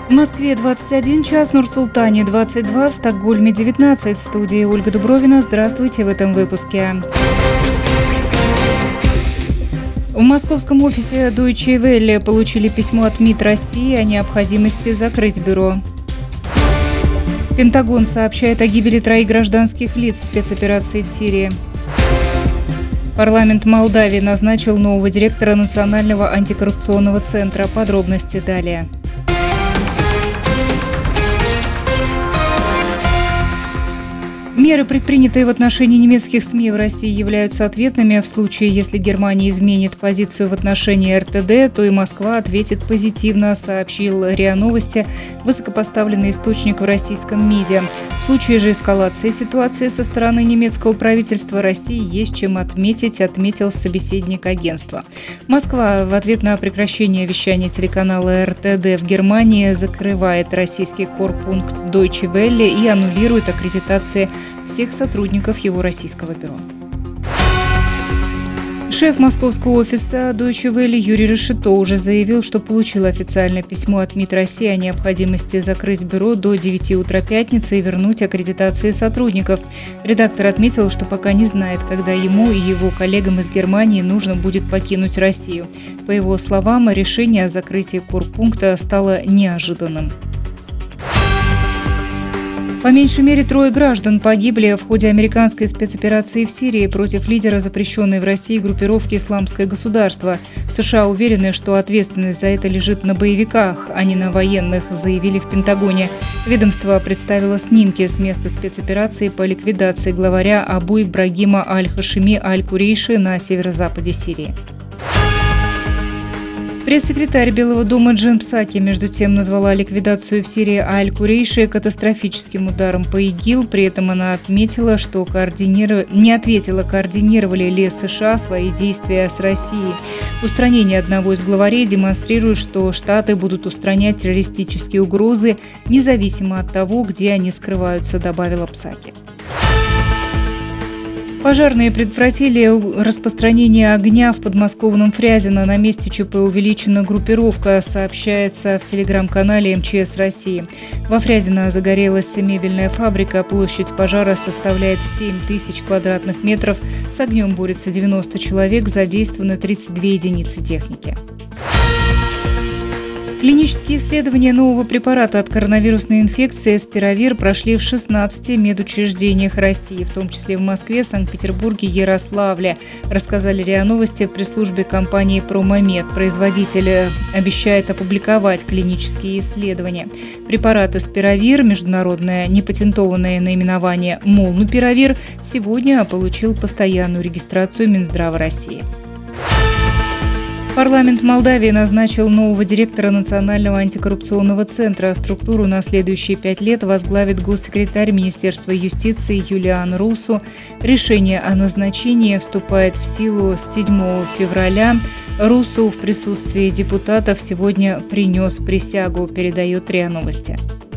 В Москве 21 час, Нур-Султане 22, в Стокгольме 19. В студии Ольга Дубровина. Здравствуйте в этом выпуске. В московском офисе Deutsche Welle получили письмо от МИД России о необходимости закрыть бюро. Пентагон сообщает о гибели 3 гражданских лиц в спецоперации в Сирии. Парламент Молдавии назначил нового директора Национального антикоррупционного центра. Подробности далее. Меры, предпринятые в отношении немецких СМИ в России, являются ответными. В случае, если Германия изменит позицию в отношении РТД, то и Москва ответит позитивно, сообщил РИА Новости высокопоставленный источник в российском МИДе. В случае же эскалации ситуации со стороны немецкого правительства России есть чем отметить, отметил собеседник агентства. Москва в ответ на прекращение вещания телеканала РТД в Германии закрывает российский корпункт Deutsche Welle и аннулирует аккредитации всех сотрудников его российского бюро. Шеф московского офиса Deutsche Welle Юрий Решето уже заявил, что получил официальное письмо от МИД России о необходимости закрыть бюро до 9 утра пятницы и вернуть аккредитации сотрудников. Редактор отметил, что пока не знает, когда ему и его коллегам из Германии нужно будет покинуть Россию. По его словам, решение о закрытии корпункта стало неожиданным. По меньшей мере 3 граждан погибли в ходе американской спецоперации в Сирии против лидера запрещенной в России группировки «Исламское государство». США уверены, что ответственность за это лежит на боевиках, а не на военных, заявили в Пентагоне. Ведомство представило снимки с места спецоперации по ликвидации главаря Абу Ибрагима аль-Хашими аль-Курейши на северо-западе Сирии. Пресс-секретарь Белого дома Джен Псаки, между тем, назвала ликвидацию в Сирии аль-Курейши катастрофическим ударом по ИГИЛ. При этом она отметила, что не ответила, координировали ли США свои действия с Россией. Устранение одного из главарей демонстрирует, что Штаты будут устранять террористические угрозы, независимо от того, где они скрываются, добавила Псаки. Пожарные предотвратили распространение огня в подмосковном Фрязино. На месте ЧП увеличена группировка, сообщается в телеграм-канале МЧС России. Во Фрязино загорелась мебельная фабрика. Площадь пожара составляет 7 тысяч квадратных метров. С огнем борются 90 человек, задействованы 32 единицы техники. Клинические исследования нового препарата от коронавирусной инфекции «Спиравир» прошли в 16 медучреждениях России, в том числе в Москве, Санкт-Петербурге, Ярославле, рассказали РИА Новости в пресс-службе компании «Промомед». Производитель обещает опубликовать клинические исследования. Препарат «Спиравир», международное непатентованное наименование «Молнупиравир», сегодня получил постоянную регистрацию Минздрава России. Парламент Молдавии назначил нового директора Национального антикоррупционного центра. Структуру на следующие 5 лет возглавит госсекретарь Министерства юстиции Юлиан Русу. Решение о назначении вступает в силу с 7 февраля. Русу в присутствии депутатов сегодня принес присягу, передает РИА Новости.